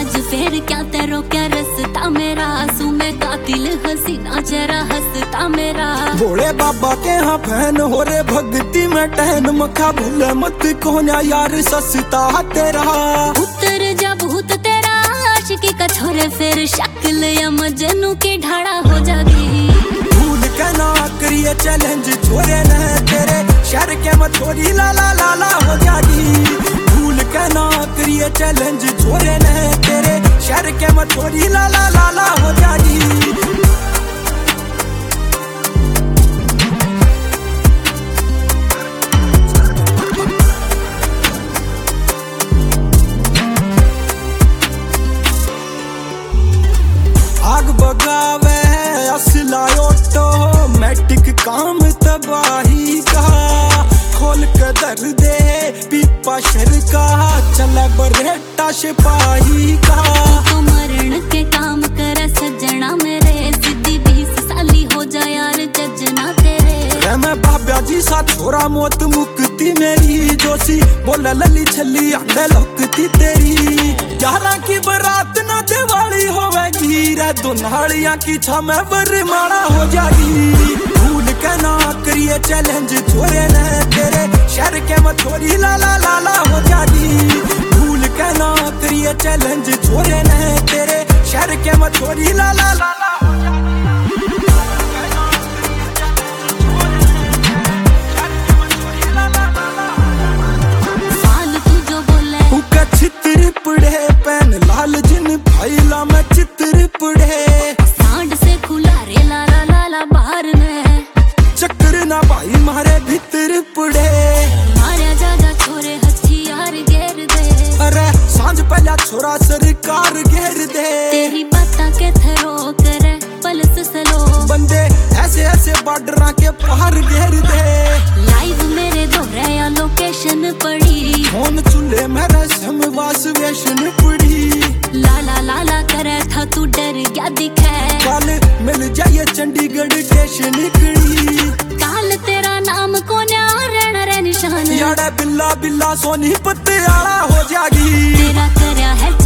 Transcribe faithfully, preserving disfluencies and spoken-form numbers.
आज फिर क्या तेरो क्या रसता मेरा, आंसू में कातिल हसीना चेहरा हंसता मेरा। भोले बाबा के यहाँ फैन हो रे भक्ति में टहन, मखा भूले मत कोन्या यार सस्ता तेरा। उतर जा भूत तेरा आशिकी का छोरे, फिर शक्ल या मजनू की ढाड़ा हो जागी। भूल के ना करिए चैलेंज छोरे न तेरे, शहर के मत छोरी लाला लाला हो जागी। भूल के ना करिए चैलेंज छोरे न तेरे, शहर के मत छोरी लाला लाला हो जागी। आग बगावे असला ऑटोमेटिक काम तबाही का, खोल के दर दे पीपा शर का, चले बरेटा सिपाही का। तो मरण के काम कर सजना मेरे, सिद्धि बीस साली हो जाए यार जजना तेरे। मैं बाबा जी सा छोरा मौत मुक्ति मेरी, जोशी बोले लली छली आंडे लुकती तेरी। ग्यारह की बरात ना दिवाली होवेगी रे, दुनालियां की छमे वरमाला हो जाएगी। भूल के ना करिए चैलेंज छोरे न तेरे, शहर के मत छोरी लाला लाला हो जाएगी। भूल के ना करिए चैलेंज छोरे न तेरे, शहर के मत छोरी लाला लाला हो जाएगी। चित्र पड़े पैन लाल जिन भाईला में चित्र पड़े, सांड से खुला रे लाला लाला बाहर में, चक्कर ना भाई मारे भीतर पड़े। मारे जाजा छोरे हथियार घेर दे, अरे सांझ पहला छोरा सरकार घेर दे। तेरी बाता के थरो करे पलस सलो, बंदे ऐसे ऐसे बॉर्डर के पार घेर दे। लाइव मेरे दोहरे या लोकेशन पड़ी, फोन चूल्हे मेरा समवास वेशन पड़ी। लाला लाला करे था तू डर क्या दिखे, कल मिल जाए चंडीगढ़ स्टेशन कड़ी। काल तेरा नाम कोन्या रहना रे निशान, याड़ा बिल्ला बिल्ला सोनी पत्ते आला हो जागी। तेरा करया है